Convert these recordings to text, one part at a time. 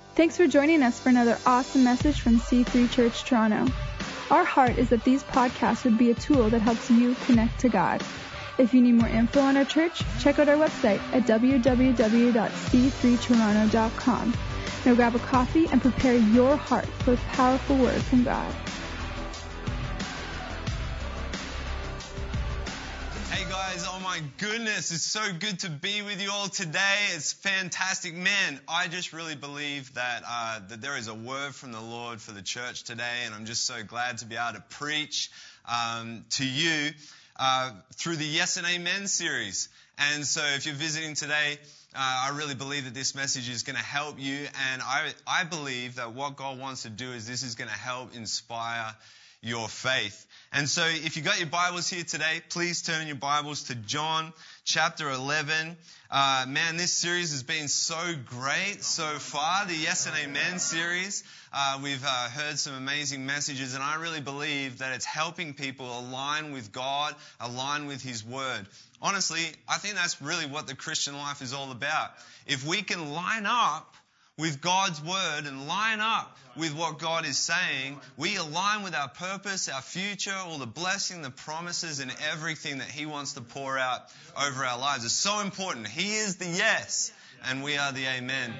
Thanks for joining us for another awesome message from C3 Church Toronto. Our heart is that these podcasts would be a tool that helps you connect to God. If you need more info on our church, check out our website at www.c3toronto.com. Now grab a coffee and prepare your heart for a powerful word from God. Hey guys, oh my goodness, it's so good to be with you all today. It's fantastic. Man, I just really believe that there is a word from the Lord for the church today, and I'm just so glad to be able to preach to you through the Yes and Amen series. And so if you're visiting today, I really believe that this message is going to help you, and I believe that what God wants to do is this is going to help inspire your faith. And so if you got your Bibles here today, please turn your Bibles to John chapter 11. Man, this series has been so great so far, the Yes and Amen series. We've heard some amazing messages, and I really believe that it's helping people align with God, align with His Word. Honestly, I think that's really what the Christian life is all about. If we can line up with God's Word and line up with what God is saying, we align with our purpose, our future, all the blessing, the promises, and everything that He wants to pour out over our lives. It's so important. He is the yes, and we are the amen.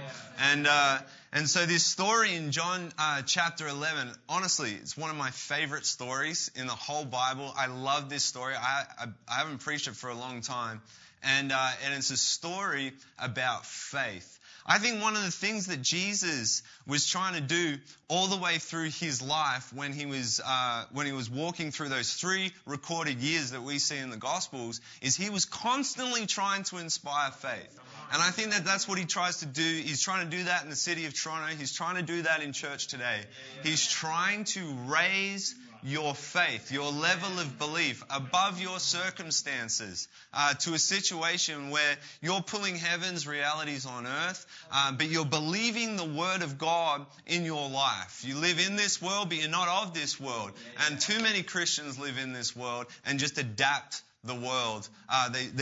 And so this story in John chapter 11, honestly, it's one of my favorite stories in the whole Bible. I love this story. I haven't preached it for a long time. And it's a story about faith. I think one of the things that Jesus was trying to do all the way through His life when He was walking through those 3 recorded years that we see in the Gospels is He was constantly trying to inspire faith. And I think that that's what He tries to do. He's trying to do that in the city of Toronto. He's trying to do that in church today. He's trying to raise your faith, your level of belief above your circumstances to a situation where you're pulling heaven's realities on earth, but you're believing the Word of God in your life. You live in this world, but you're not of this world. And too many Christians live in this world and just adapt the world. They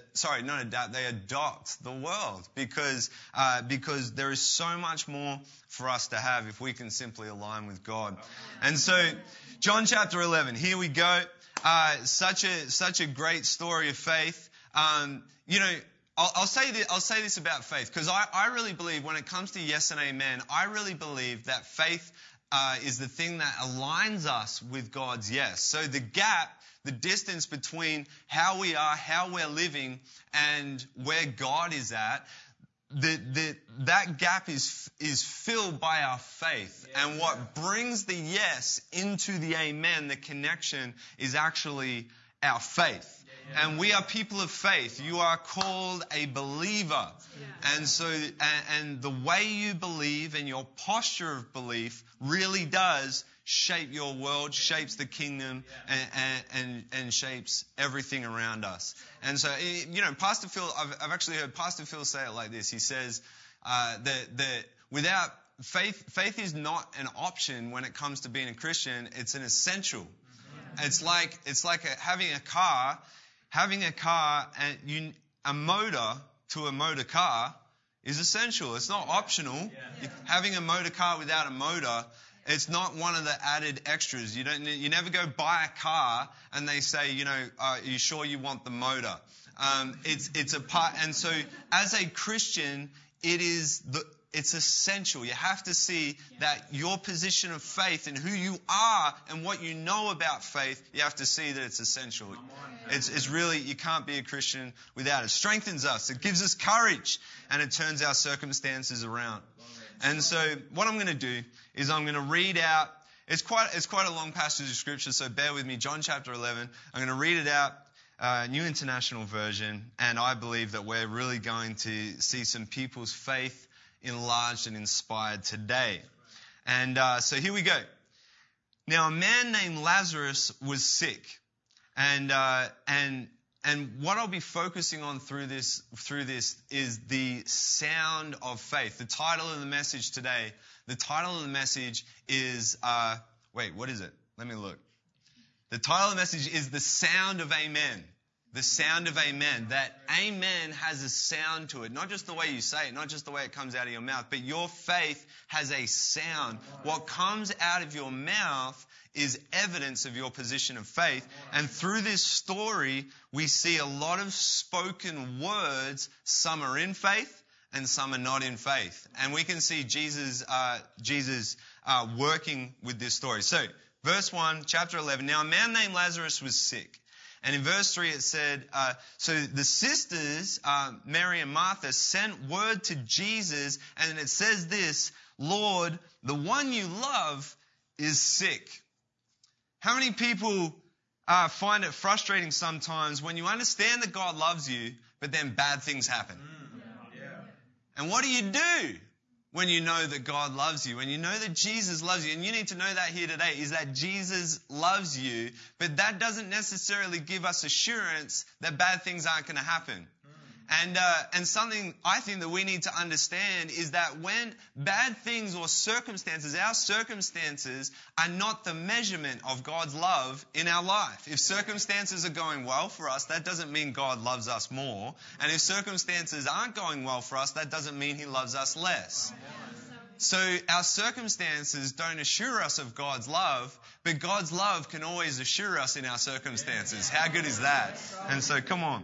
adopt the world because there is so much more for us to have if we can simply align with God. And so, John chapter 11, here we go. Such a great story of faith. I'll say this about faith because I really believe when it comes to yes and amen, I really believe that faith is the thing that aligns us with God's yes. So the gap, the distance between how we are, how we're living, and where God is at, that gap is filled by our faith. Yeah. And what brings the yes into the amen, the connection, is actually our faith. Yeah. And we are people of faith. You are called a believer. Yeah. And so, and the way you believe and your posture of belief really does shape your world, shapes the kingdom, and shapes everything around us. And so, Pastor Phil, I've actually heard Pastor Phil say it like this. He says that without faith is not an option when it comes to being a Christian. It's an essential. It's like having a car. Having a car and a motor to a motor car is essential. It's not optional. Having a motor car without a motor, it's not one of the added extras. You never go buy a car and they say, are you sure you want the motor? It's a part. And so as a Christian, it's essential. You have to see that your position of faith and who you are and what you know about faith, you have to see that it's essential. It's really, you can't be a Christian without it. It strengthens us. It gives us courage and it turns our circumstances around. And so what I'm going to do is I'm going to read out, it's quite a long passage of scripture, so bear with me. John chapter 11. I'm going to read it out, New International Version, and I believe that we're really going to see some people's faith enlarged and inspired today. And so here we go. Now a man named Lazarus was sick, and what I'll be focusing on through this is the sound of faith. The title of the message today, is what is it? Let me look. The title of the message is The Sound of Amen. The sound of amen. That amen has a sound to it. Not just the way you say it, not just the way it comes out of your mouth, but your faith has a sound. What comes out of your mouth is evidence of your position of faith. And through this story, we see a lot of spoken words. Some are in faith and some are not in faith. And we can see Jesus working with this story. So, verse 1, chapter 11. Now a man named Lazarus was sick. And in verse 3 it said, so the sisters, Mary and Martha, sent word to Jesus, and it says this, Lord, the one you love is sick. How many people find it frustrating sometimes when you understand that God loves you, but then bad things happen? And what do you do when you know that God loves you, when you know that Jesus loves you? And you need to know that here today, is that Jesus loves you, but that doesn't necessarily give us assurance that bad things aren't going to happen. And something I think that we need to understand is that when bad things or circumstances, our circumstances are not the measurement of God's love in our life. If circumstances are going well for us, that doesn't mean God loves us more. And if circumstances aren't going well for us, that doesn't mean He loves us less. So our circumstances don't assure us of God's love, but God's love can always assure us in our circumstances. How good is that? And so come on.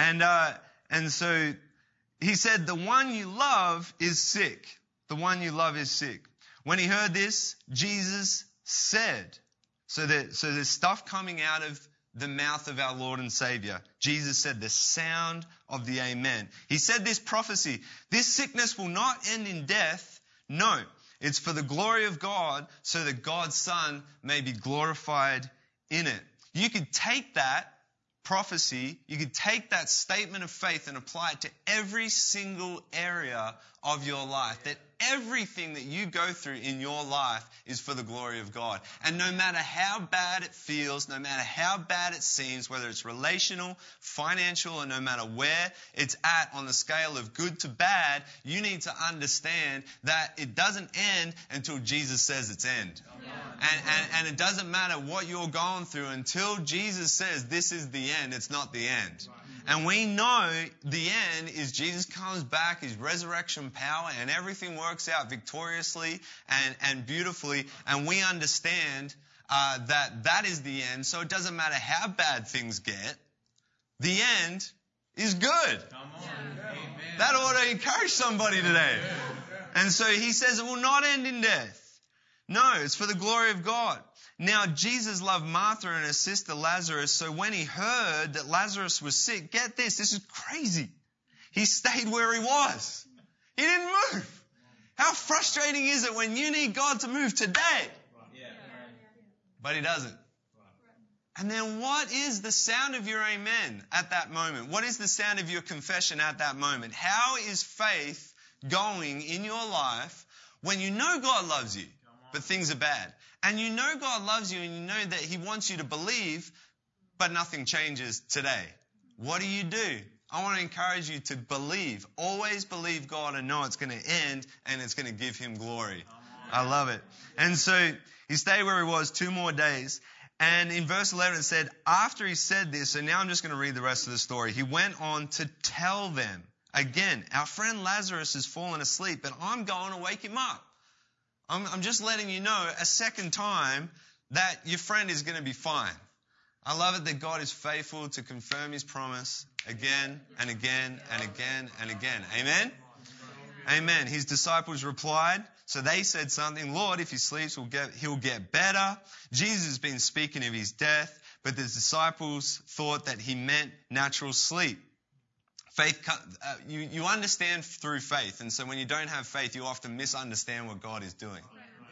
And so he said, the one you love is sick. The one you love is sick. When he heard this, Jesus said, so there's stuff coming out of the mouth of our Lord and Savior. Jesus said the sound of the amen. He said this prophecy, this sickness will not end in death. No, it's for the glory of God, so that God's Son may be glorified in it. You could take that prophecy, you could take that statement of faith and apply it to every single area of your life. That everything that you go through in your life is for the glory of God. And no matter how bad it feels, no matter how bad it seems, whether it's relational, financial, or no matter where it's at on the scale of good to bad, you need to understand that it doesn't end until Jesus says it's end. And it doesn't matter what you're going through until Jesus says this is the end, it's not the end. And we know the end is Jesus comes back, His resurrection power, and everything works out victoriously and beautifully. And we understand that is the end. So it doesn't matter how bad things get, the end is good. That ought to encourage somebody today. And so He says it will not end in death. No, it's for the glory of God. Now, Jesus loved Martha and her sister Lazarus, so when He heard that Lazarus was sick, get this is crazy. He stayed where he was. He didn't move. How frustrating is it when you need God to move today? But He doesn't. And then what is the sound of your amen at that moment? What is the sound of your confession at that moment? How is faith going in your life when you know God loves you, but things are bad? And you know God loves you and you know that He wants you to believe, but nothing changes today. What do? I want to encourage you to believe. Always believe God and know it's going to end and it's going to give Him glory. I love it. And so he stayed where he was 2 more days. And in verse 11 it said, after he said this, so now I'm just going to read the rest of the story. He went on to tell them, again, our friend Lazarus has fallen asleep, but I'm going to wake him up. I'm just letting you know a second time that your friend is going to be fine. I love it that God is faithful to confirm His promise again and again and again and again. Amen? Amen. His disciples replied, so they said something, Lord, if he sleeps, he'll get better. Jesus has been speaking of his death, but the disciples thought that He meant natural sleep. Faith, you understand through faith, and so when you don't have faith, you often misunderstand what God is doing.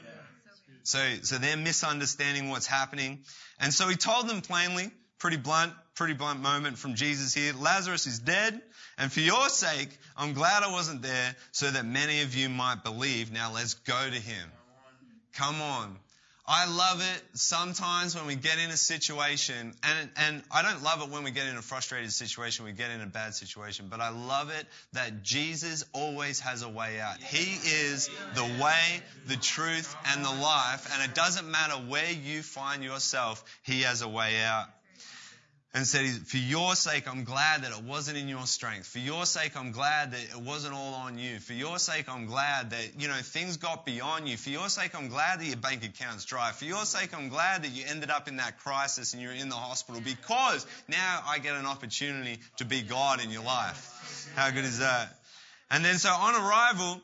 So they're misunderstanding what's happening. And so He told them plainly, pretty blunt moment from Jesus here, Lazarus is dead, and for your sake, I'm glad I wasn't there so that many of you might believe. Now let's go to him. Come on. I love it sometimes when we get in a situation, and I don't love it when we get in a frustrated situation, we get in a bad situation, but I love it that Jesus always has a way out. He is the way, the truth, and the life, and it doesn't matter where you find yourself, He has a way out. And said, for your sake, I'm glad that it wasn't in your strength. For your sake, I'm glad that it wasn't all on you. For your sake, I'm glad that, things got beyond you. For your sake, I'm glad that your bank account's dry. For your sake, I'm glad that you ended up in that crisis and you're in the hospital, because now I get an opportunity to be God in your life. How good is that? And then so on arrival,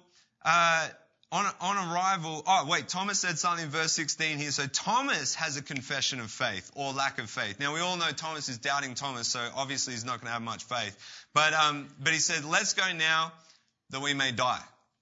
Thomas said something in verse 16 here. So Thomas has a confession of faith or lack of faith. Now we all know Thomas is doubting Thomas, so obviously he's not going to have much faith. But he said, let's go now that we may die.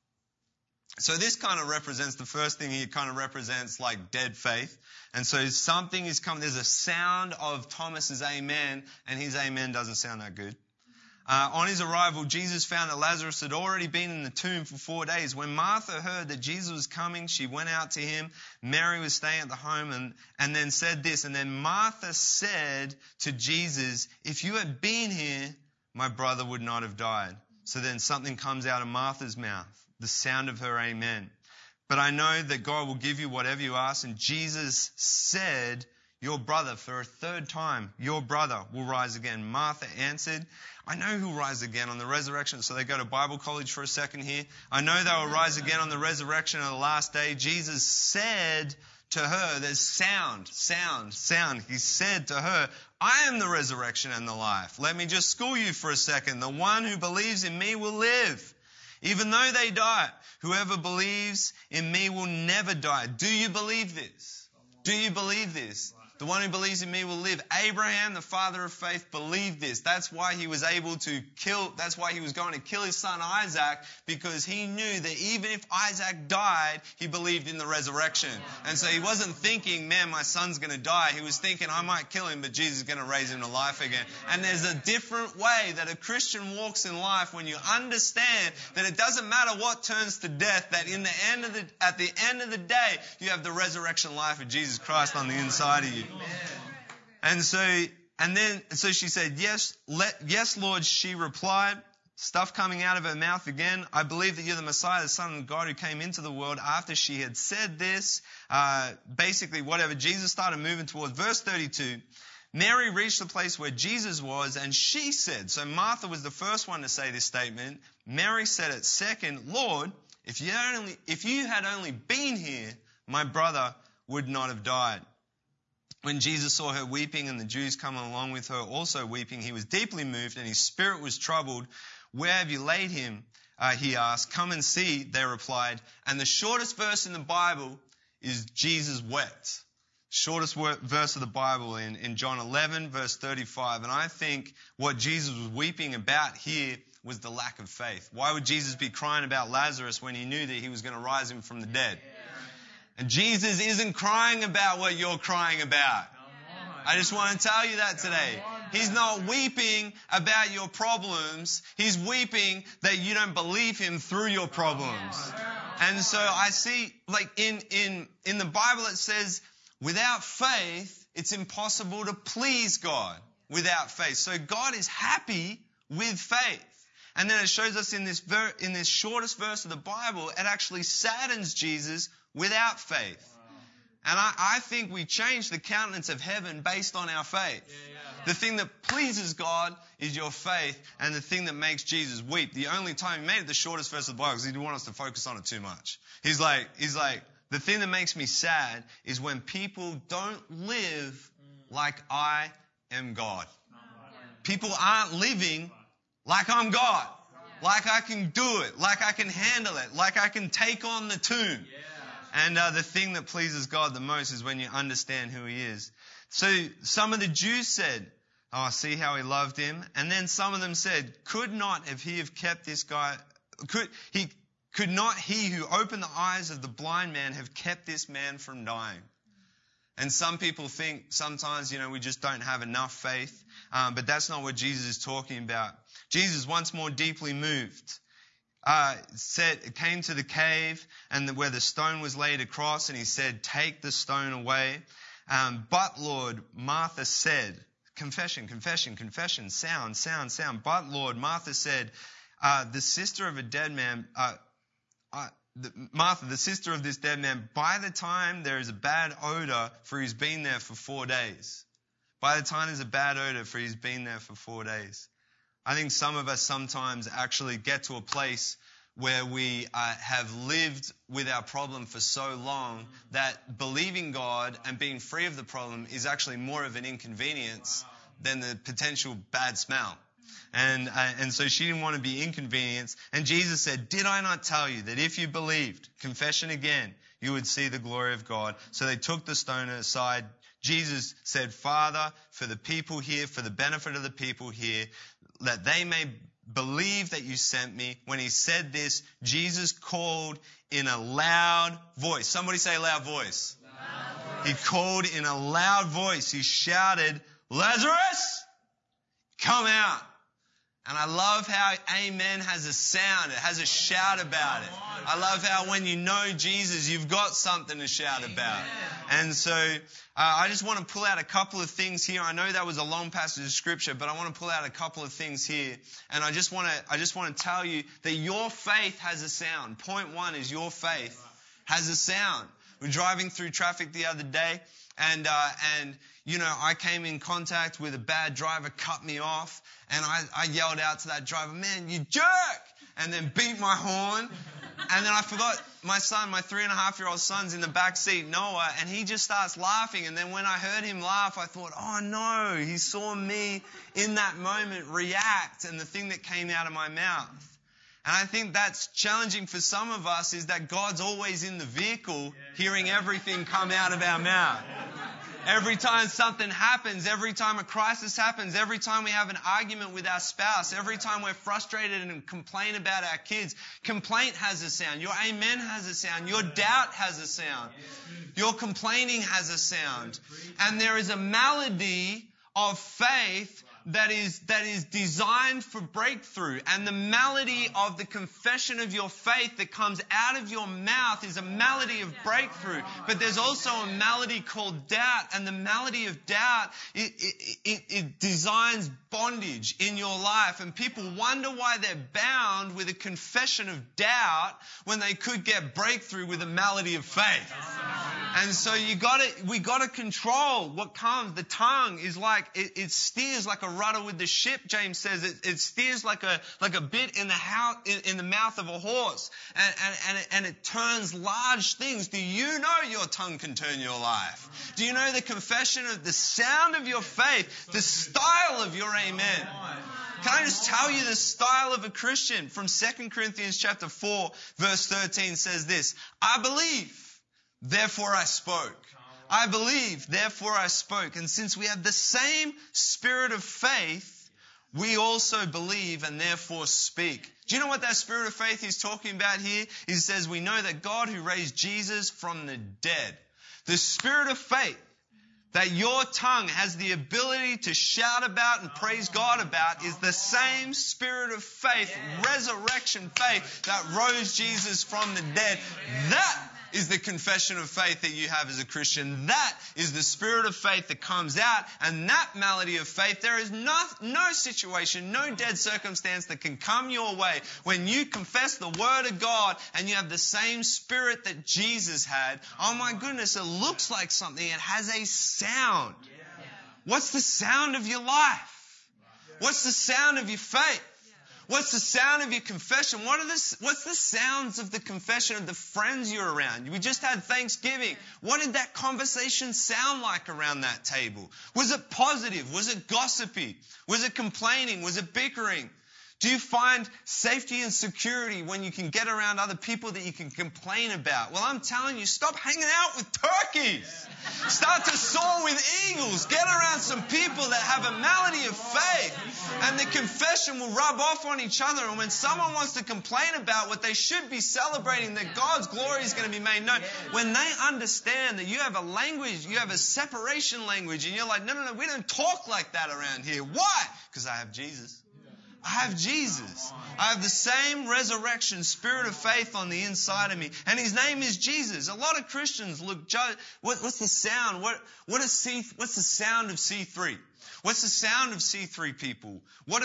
So this kind of represents, the first thing here kind of represents like dead faith. And so something is coming. There's a sound of Thomas's amen, and his amen doesn't sound that good. On his arrival, Jesus found that Lazarus had already been in the tomb for 4 days. When Martha heard that Jesus was coming, she went out to him. Mary was staying at the home and then said this. And then Martha said to Jesus, if you had been here, my brother would not have died. So then something comes out of Martha's mouth, the sound of her amen. But I know that God will give you whatever you ask. And Jesus said, your brother, for a third time, your brother will rise again. Martha answered, I know who'll rise again on the resurrection. So they go to Bible college for a second here. I know they will rise again on the resurrection of the last day. Jesus said to her, there's sound. He said to her, I am the resurrection and the life. Let me just school you for a second. The one who believes in me will live, even though they die. Whoever believes in me will never die. Do you believe this? Do you believe this? The one who believes in me will live. Abraham, the father of faith, believed this. That's why he was able to that's why he was going to kill his son Isaac, because he knew that even if Isaac died, he believed in the resurrection. And so he wasn't thinking, man, my son's going to die. He was thinking, I might kill him, but Jesus is going to raise him to life again. And there's a different way that a Christian walks in life when you understand that it doesn't matter what turns to death, that at the end of the day, you have the resurrection life of Jesus Christ on the inside of you. And so she said, yes, Lord, she replied, stuff coming out of her mouth again. I believe that you're the Messiah, the Son of God who came into the world. After she had said this, basically whatever, Jesus started moving towards verse 32. Mary reached the place where Jesus was, and she said, so Martha was the first one to say this statement. Mary said it second, Lord, if you had only been here, my brother would not have died. When Jesus saw her weeping and the Jews coming along with her also weeping, he was deeply moved and his spirit was troubled. Where have you laid him? He asked. Come and see, they replied. And the shortest verse in the Bible is Jesus wept. Shortest verse of the Bible in John 11, verse 35. And I think what Jesus was weeping about here was the lack of faith. Why would Jesus be crying about Lazarus when he knew that he was going to rise him from the dead? And Jesus isn't crying about what you're crying about. I just want to tell you that today. He's not weeping about your problems. He's weeping that you don't believe him through your problems. And so I see, like in the Bible it says, without faith, it's impossible to please God without faith. So God is happy with faith. And then it shows us in this shortest verse of the Bible, it actually saddens Jesus without faith. And I think we change the countenance of heaven based on our faith. The thing that pleases God is your faith, and the thing that makes Jesus weep. The only time he made it the shortest verse of the Bible because he didn't want us to focus on it too much. He's like, the thing that makes me sad is when people don't live like I am God. People aren't living like I'm God. Like I can do it. Like I can handle it. Like I can take on the tomb. And the thing that pleases God the most is when you understand who he is. So some of the Jews said, oh, see how he loved him? And then some of them said, could not he who opened the eyes of the blind man have kept this man from dying? And some people think sometimes, we just don't have enough faith. But that's not what Jesus is talking about. Jesus, once more deeply moved, came to the cave and where the stone was laid across, and he said, take the stone away. But Lord, Martha said, confession, sound. But Lord, Martha said, the sister of a dead man, Martha, the sister of this dead man, by the time there is a bad odor, for he's been there for 4 days. By the time there's a bad odor for he's been there for 4 days. I think some of us sometimes actually get to a place where we have lived with our problem for so long that believing God and being free of the problem is actually more of an inconvenience than the potential bad smell. And so she didn't want to be inconvenienced. And Jesus said, did I not tell you that if you believed, confession again, you would see the glory of God? So they took the stone aside. Jesus said, Father, for the people here, for the benefit of the people here, that they may believe that you sent me. When he said this, Jesus called in a loud voice. Somebody say loud voice. Loud voice. He called in a loud voice. He shouted, Lazarus, come out. And I love how amen has a sound. It has a shout about it. I love how when you know Jesus, you've got something to shout about. And so I just want to pull out a couple of things here. I know that was a long passage of scripture, but I want to pull out a couple of things here. And I just want to tell you that your faith has a sound. Point one is your faith has a sound. We're driving through traffic the other day, and you know, I came in contact with a bad driver, cut me off, and I yelled out to that driver, man, you jerk! And then beat my horn. And then I forgot my son, my 3.5-year-old son's in the back seat, Noah, and he just starts laughing. And then when I heard him laugh, I thought, oh no, he saw me in that moment react and the thing that came out of my mouth. And I think that's challenging for some of us, is that God's always in the vehicle hearing everything come out of our mouth. Every time something happens, every time a crisis happens, every time we have an argument with our spouse, every time we're frustrated and complain about our kids, complaint has a sound. Your amen has a sound. Your doubt has a sound. Your complaining has a sound. And there is a melody of faith that is designed for breakthrough. And the melody of the confession of your faith that comes out of your mouth is a melody of breakthrough. But there's also a melody called doubt. And the melody of doubt, it designs bondage in your life. And people wonder why they're bound with a confession of doubt when they could get breakthrough with a melody of faith. And so we gotta control what comes. The tongue is like, it steers like a rudder with the ship, James says. It steers like a bit in the mouth of a horse. And it turns large things. Do you know your tongue can turn your life? Do you know the confession of the sound of your faith, the style of your amen? Can I just tell you the style of a Christian? From 2 Corinthians chapter 4, verse 13 says this, I believe, therefore I spoke. I believe, therefore I spoke. And since we have the same spirit of faith, we also believe and therefore speak. Do you know what that spirit of faith he's talking about here? He says, we know that God who raised Jesus from the dead. The spirit of faith that your tongue has the ability to shout about and praise God about is the same spirit of faith, resurrection faith that rose Jesus from the dead. That is the confession of faith that you have as a Christian. That is the spirit of faith that comes out, and that melody of faith. There is no situation, no dead circumstance that can come your way when you confess the Word of God and you have the same spirit that Jesus had. Oh my goodness, it looks like something. It has a sound. What's the sound of your life? What's the sound of your faith? What's the sound of your confession? What's the sounds of the confession of the friends you're around? We just had Thanksgiving. What did that conversation sound like around that table? Was it positive? Was it gossipy? Was it complaining? Was it bickering? Do you find safety and security when you can get around other people that you can complain about? Well, I'm telling you, stop hanging out with turkeys. Start to soar with eagles. Get around some people that have a melody of faith, and the confession will rub off on each other. And when someone wants to complain about what they should be celebrating, that God's glory is going to be made known, when they understand that you have a language, you have a separation language, and you're like, no, we don't talk like that around here. Why? Because I have Jesus. I have Jesus. I have the same resurrection spirit of faith on the inside of me. And His name is Jesus. A lot of Christians look, what's the sound? What's the sound of C3? What's the sound of C3 people? What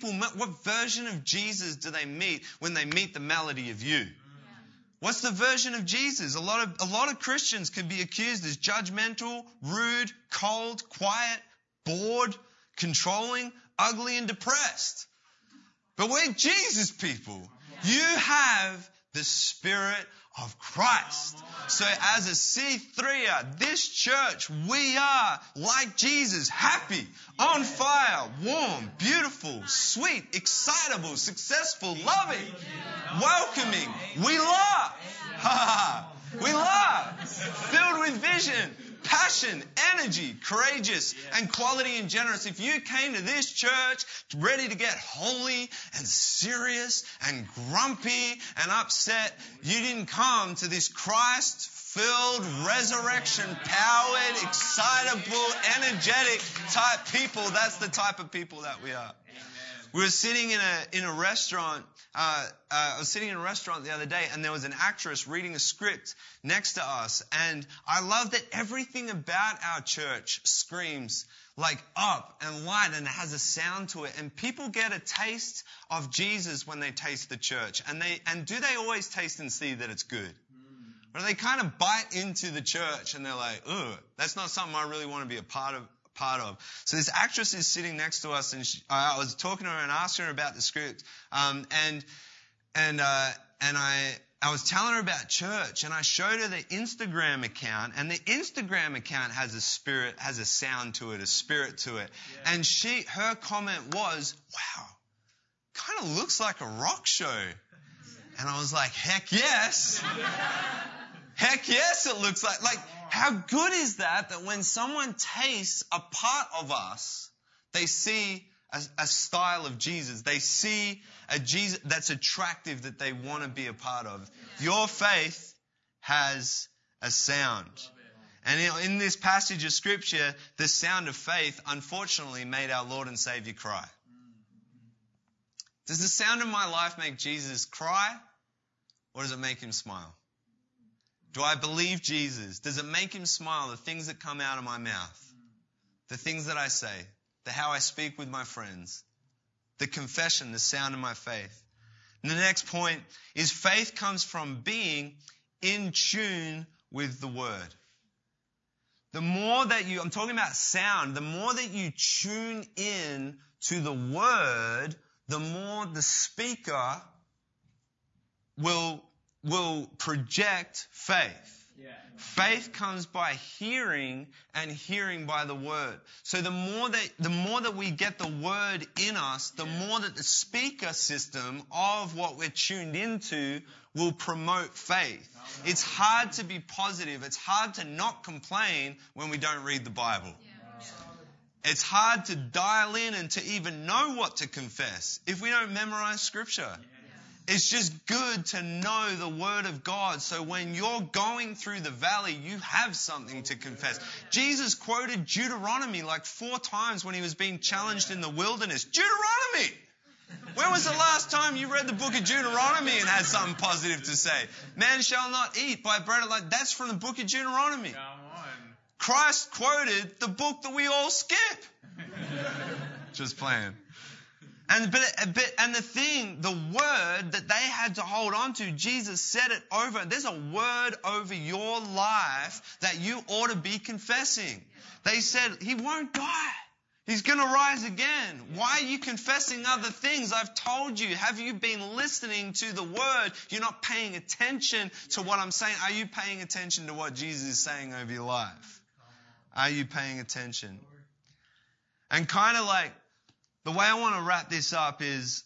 version of Jesus do they meet when they meet the melody of you? What's the version of Jesus? A lot of Christians can be accused as judgmental, rude, cold, quiet, bored, controlling, ugly, and depressed. But we're Jesus people. You have the Spirit of Christ. So as a C3, this church, we are like Jesus, happy, on fire, warm, beautiful, sweet, excitable, successful, loving, welcoming. We laugh. We laugh. Filled with vision, passion, energy, courageous, and quality and generous. If you came to this church ready to get holy and serious and grumpy and upset, you didn't come to this Christ-filled, resurrection-powered, excitable, energetic type people. That's the type of people that we are. We were sitting in a restaurant. I was sitting in a restaurant the other day, and there was an actress reading a script next to us. And I love that everything about our church screams like up and light, and it has a sound to it. And people get a taste of Jesus when they taste the church. And do they always taste and see that it's good? Or do they kind of bite into the church and they're like, ugh, that's not something I really want to be a part of. So this actress is sitting next to us, and I was talking to her and asking her about the script, and I was telling her about church, and I showed her the Instagram account, and the Instagram account has a spirit, has a sound to it, a spirit to it, yeah. And her comment was, "Wow, kind of looks like a rock show," and I was like, "Heck yes." Heck yes, it looks like how good is that when someone tastes a part of us, they see a style of Jesus. They see a Jesus that's attractive that they want to be a part of. Your faith has a sound. And in this passage of Scripture, the sound of faith, unfortunately, made our Lord and Savior cry. Does the sound of my life make Jesus cry, or does it make him smile? Do I believe Jesus? Does it make him smile, the things that come out of my mouth, the things that I say, how I speak with my friends, the confession, the sound of my faith? And the next point is faith comes from being in tune with the Word. The more that I'm talking about sound, the more that you tune in to the Word, the more the speaker will project faith. Yeah. Faith comes by hearing, and hearing by the Word. So the more that we get the Word in us, the more that the speaker system of what we're tuned into will promote faith. It's hard to be positive. It's hard to not complain when we don't read the Bible. It's hard to dial in and to even know what to confess if we don't memorize Scripture. It's just good to know the Word of God, so when you're going through the valley, you have something to confess. Jesus quoted Deuteronomy like 4 times when he was being challenged in the wilderness. Deuteronomy! When was the last time you read the book of Deuteronomy and had something positive to say? Man shall not eat by bread alone. That's from the book of Deuteronomy. Christ quoted the book that we all skip. Just playing. And the word that they had to hold on to, Jesus said it over. There's a word over your life that you ought to be confessing. They said, he won't die. He's going to rise again. Why are you confessing other things? I've told you. Have you been listening to the word? You're not paying attention to what I'm saying. Are you paying attention to what Jesus is saying over your life? Are you paying attention? And kind of like, the way I want to wrap this up is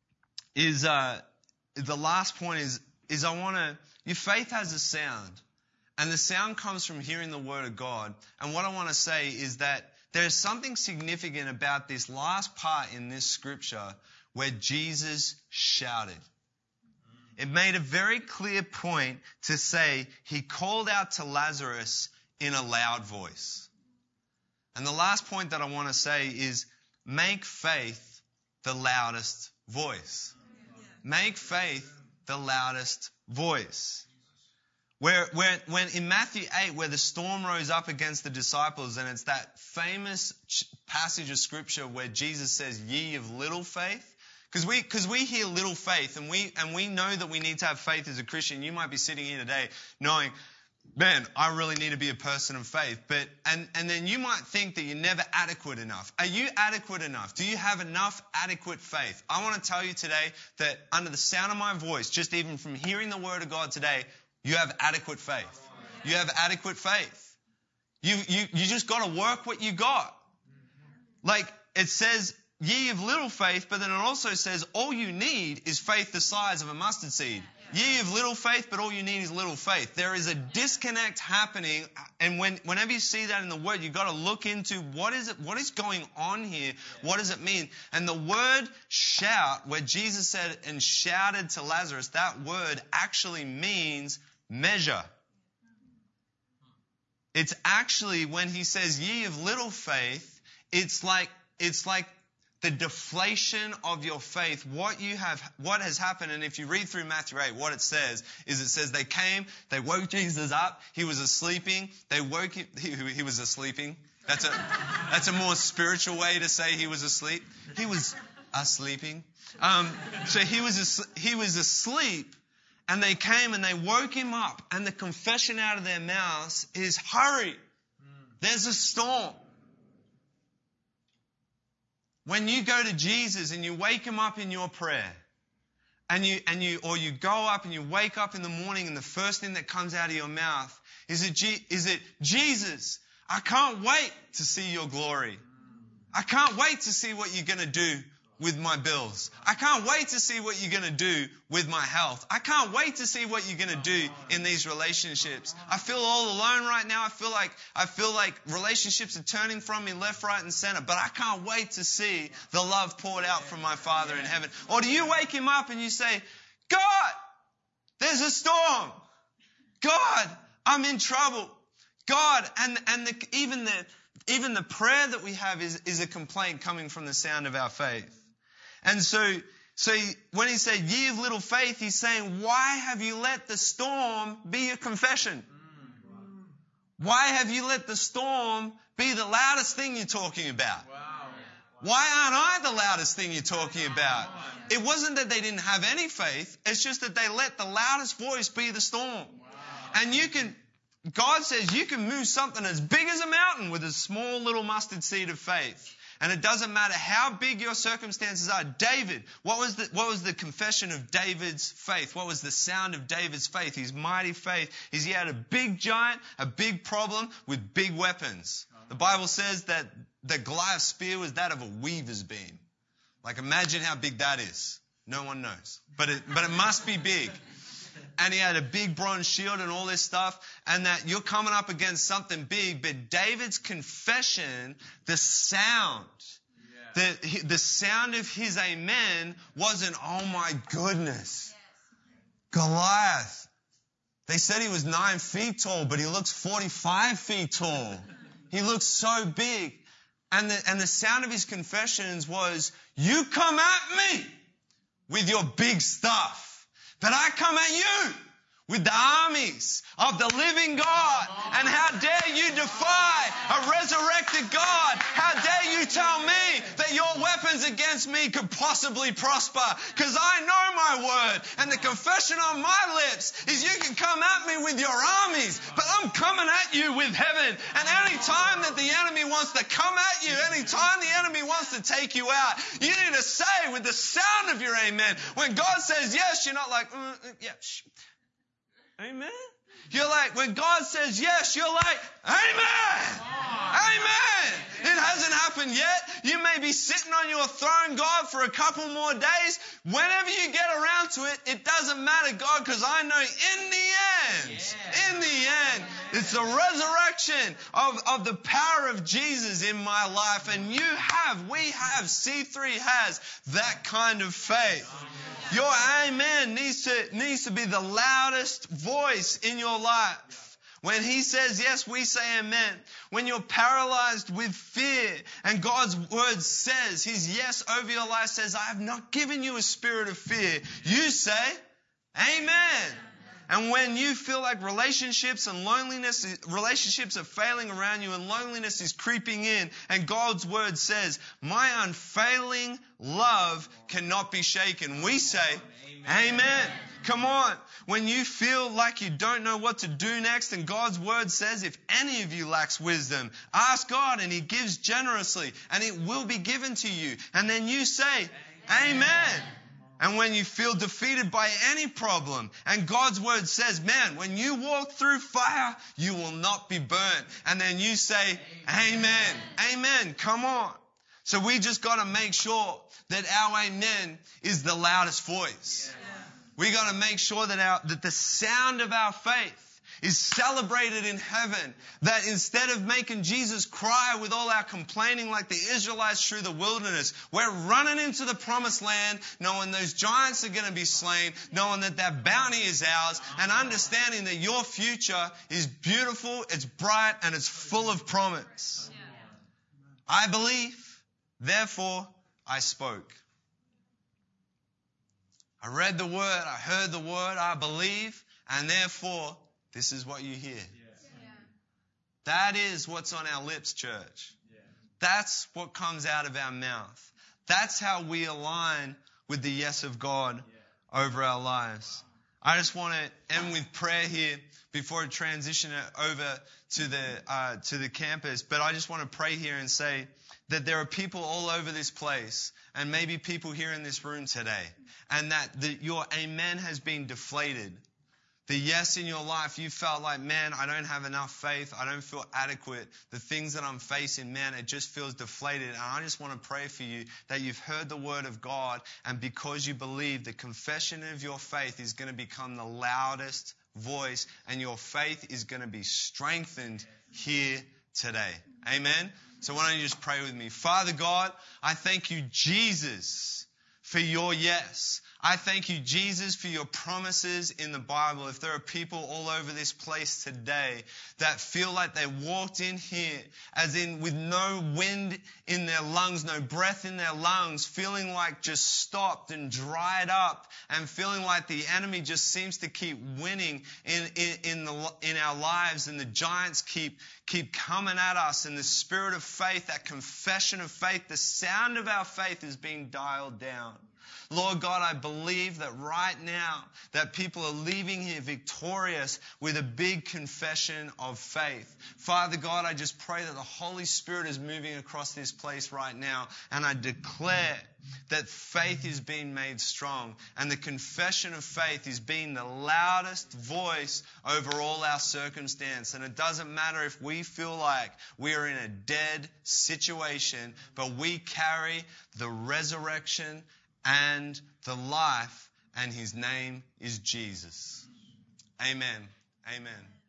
the last point is your faith has a sound, and the sound comes from hearing the Word of God. And what I want to say is that there's something significant about this last part in this scripture where Jesus shouted. It made a very clear point to say he called out to Lazarus in a loud voice. And the last point that I want to say is, make faith the loudest voice. Make faith the loudest voice. When in Matthew 8, where the storm rose up against the disciples, and it's that famous passage of Scripture where Jesus says, "Ye of little faith." Because we hear little faith, and we know that we need to have faith as a Christian. You might be sitting here today knowing, man, I really need to be a person of faith. But and then you might think that you're never adequate enough. Are you adequate enough? Do you have enough adequate faith? I want to tell you today that under the sound of my voice, just even from hearing the word of God today, you have adequate faith. You have adequate faith. You just got to work what you got. Like it says, ye of little faith, but then it also says all you need is faith the size of a mustard seed. Ye of little faith, but all you need is little faith. There is a disconnect happening, and whenever you see that in the word, you've got to look into what is going on here, what does it mean? And the word shout, where Jesus said and shouted to Lazarus, that word actually means measure. It's actually, when he says ye of little faith, it's like the deflation of your faith, what has happened. And if you read through Matthew 8, what it says they came, they woke Jesus up, he was asleeping, they woke him, he was asleeping. That's a more spiritual way to say he was asleep. He was asleeping. So he was asleep, and they came and they woke him up, and the confession out of their mouths is, hurry, there's a storm. When you go to Jesus and you wake him up in your prayer, or you go up and you wake up in the morning and the first thing that comes out of your mouth is it Jesus, I can't wait to see your glory. I can't wait to see what you're going to do with my bills. I can't wait to see what you're going to do with my health. I can't wait to see what you're going to do in these relationships. I feel all alone right now. I feel like relationships are turning from me left, right, and center. But I can't wait to see the love poured out from my Father in heaven. Or do you wake him up and you say, God, there's a storm. God, I'm in trouble. God, even the prayer that we have is a complaint coming from the sound of our faith. And so when he said, ye of little faith, he's saying, why have you let the storm be your confession? Why have you let the storm be the loudest thing you're talking about? Why aren't I the loudest thing you're talking about? It wasn't that they didn't have any faith. It's just that they let the loudest voice be the storm. And God says you can move something as big as a mountain with a small little mustard seed of faith. And it doesn't matter how big your circumstances are. David, what was the confession of David's faith? What was the sound of David's faith? His mighty faith is he had a big giant, a big problem with big weapons. The Bible says that the Goliath spear was that of a weaver's beam. Like imagine how big that is. No one knows. But it must be big. And he had a big bronze shield and all this stuff, and that you're coming up against something big. But David's confession, the sound of his amen wasn't, oh my goodness, Goliath. They said he was 9 feet tall, but he looks 45 feet tall. He looks so big. And the sound of his confessions was, you come at me with your big stuff. But I come at you with the armies of the living God. And how dare you defy a resurrected God? How dare you tell me that your weapons against me could possibly prosper? Because I know my word. And the confession on my lips is you can come at me with your armies, but I'm coming at you with heaven. And any time that the enemy wants to come at you, any time the enemy wants to take you out, you need to say with the sound of your amen. When God says yes, you're not like, yeah, amen. You're like, when God says yes, you're like, amen. Amen. It hasn't happened yet. You may be sitting on your throne, God, for a couple more days. Whenever you get around to it, it doesn't matter, God, because I know in the end, it's the resurrection of the power of Jesus in my life. And C3 has that kind of faith. Your amen needs to be the loudest voice in your life. When he says yes, we say amen. When you're paralyzed with fear and God's word says, his yes over your life says, I have not given you a spirit of fear, you say amen. And when you feel like relationships are failing around you and loneliness is creeping in, and God's word says, my unfailing love cannot be shaken, we say, amen. Come on. When you feel like you don't know what to do next, and God's word says, if any of you lacks wisdom, ask God and He gives generously and it will be given to you. And then you say, Amen. And when you feel defeated by any problem, and God's word says, man, when you walk through fire, you will not be burnt. And then you say, Amen. Amen. Come on. So we just got to make sure that our amen is the loudest voice. We got to make sure that the sound of our faith is celebrated in heaven. That instead of making Jesus cry with all our complaining like the Israelites through the wilderness, we're running into the promised land, knowing those giants are going to be slain, knowing that bounty is ours, and understanding that your future is beautiful, it's bright, and it's full of promise. I believe, therefore I spoke. I read the word, I heard the word, I believe, and therefore this is what you hear. That is what's on our lips, church. That's what comes out of our mouth. That's how we align with the yes of God over our lives. I just want to end with prayer here before I transition it over to the campus. But I just want to pray here and say that there are people all over this place, and maybe people here in this room today, and that your amen has been deflated. The yes in your life, you felt like, man, I don't have enough faith. I don't feel adequate. The things that I'm facing, man, it just feels deflated. And I just want to pray for you that you've heard the word of God. And because you believe, the confession of your faith is going to become the loudest voice. And your faith is going to be strengthened here today. Amen? So why don't you just pray with me? Father God, I thank you, Jesus, for your yes. I thank you, Jesus, for your promises in the Bible. If there are people all over this place today that feel like they walked in here, as in with no wind in their lungs, no breath in their lungs, feeling like just stopped and dried up, and feeling like the enemy just seems to keep winning in our lives, and the giants keep coming at us, and the spirit of faith, that confession of faith, the sound of our faith is being dialed down. Lord God, I believe that right now that people are leaving here victorious with a big confession of faith. Father God, I just pray that the Holy Spirit is moving across this place right now, and I declare that faith is being made strong, and the confession of faith is being the loudest voice over all our circumstance. And it doesn't matter if we feel like we are in a dead situation, but we carry the resurrection and the life, and His name is Jesus. Amen. Amen.